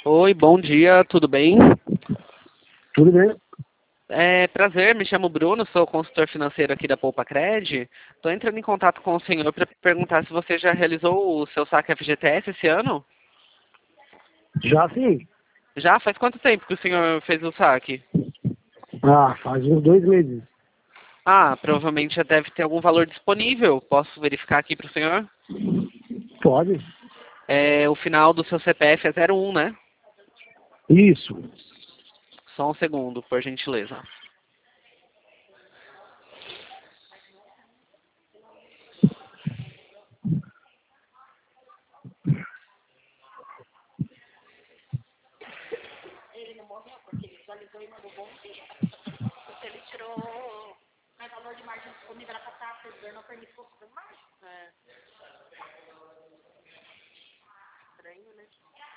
Oi, bom dia, tudo bem? Tudo bem? Prazer, me chamo Bruno, sou consultor financeiro aqui da Poupa Cred. Estou entrando em contato com o senhor para perguntar se você já realizou o seu saque FGTS esse ano? Já sim. Já? Faz quanto tempo que o senhor fez o saque? Faz uns 2 meses. Ah, provavelmente já deve ter algum valor disponível. Posso verificar aqui para o senhor? Pode? O final do seu CPF é 01, né? Isso. Só um segundo, por gentileza. Ele não morreu porque ele visualizou e mandou bom dia. Porque ele tirou mais valor de margem disponível para passar, servidor não permite tudo mais. Estranho, né?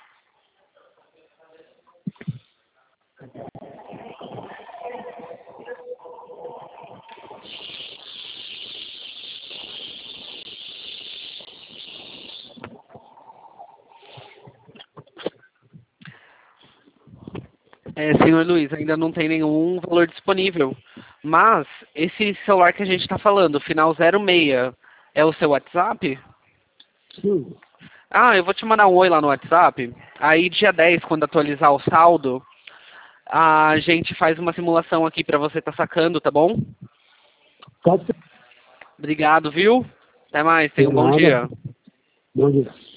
Senhor Luiz, ainda não tem nenhum valor disponível. Mas esse celular que a gente está falando, final 06, é o seu WhatsApp? Sim. Ah, eu vou te mandar um oi lá no WhatsApp. Aí dia 10, quando atualizar o saldo, a gente faz uma simulação aqui para você estar sacando, tá bom? Pode ser. Obrigado, viu? Até mais, tenha Tem um bom nada. dia. Bom dia.